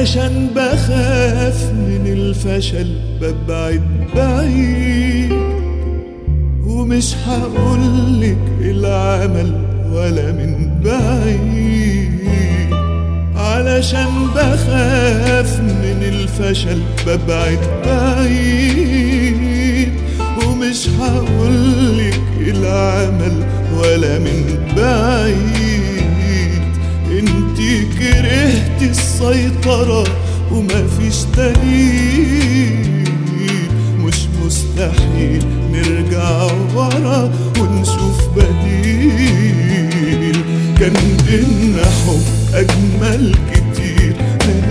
علشان بخاف من الفشل ببعد بعيد، ومش هقولك العمل ولا من بعيد. علشان بخاف من الفشل ببعد بعيد، ومش هقولك العمل ولا من بعيد. انتي كرهتي السيطرة ومفيش دليل، مش مستحيل نرجع ورا ونشوف بديل. كان بينا حب أجمل كتير من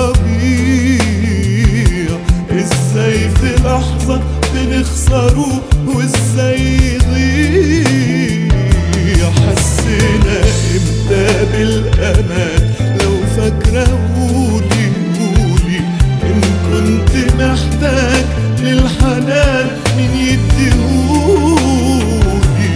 الربيع، ازاي في لحظة بنخسره وازاي يضيع. حسينا امتى بالأمان؟ لو فاكرة قولي قولي إن كنت محتاج للحنان مين يديهولي؟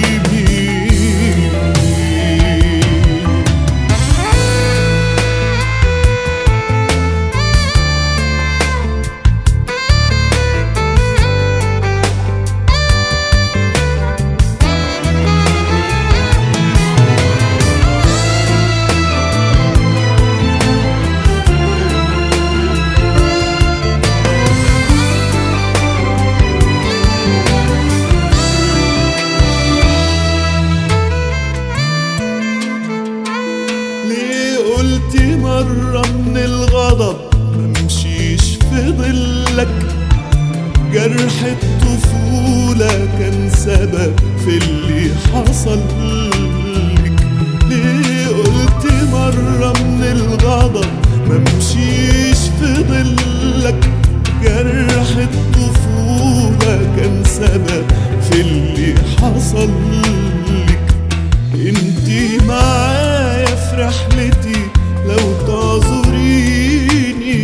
قلت مرة من الغضب ممشيش في ظلك، جرح الطفولة كان سبب في اللي حصل لك. ليه قلت مرة من الغضب ممشيش في ظلك، جرح الطفولة كان سبب في اللي حصل لك. انتي معايا في رحلتي لو تعذريني،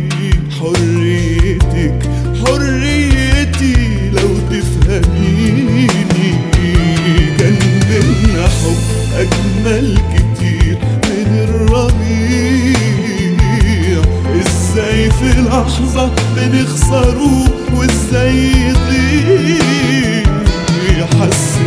حريتك حريتي لو تفهميني. كان بينا حب أجمل كتير من الربيع، ازاي في لحظة بنخسره وازاي يضيع.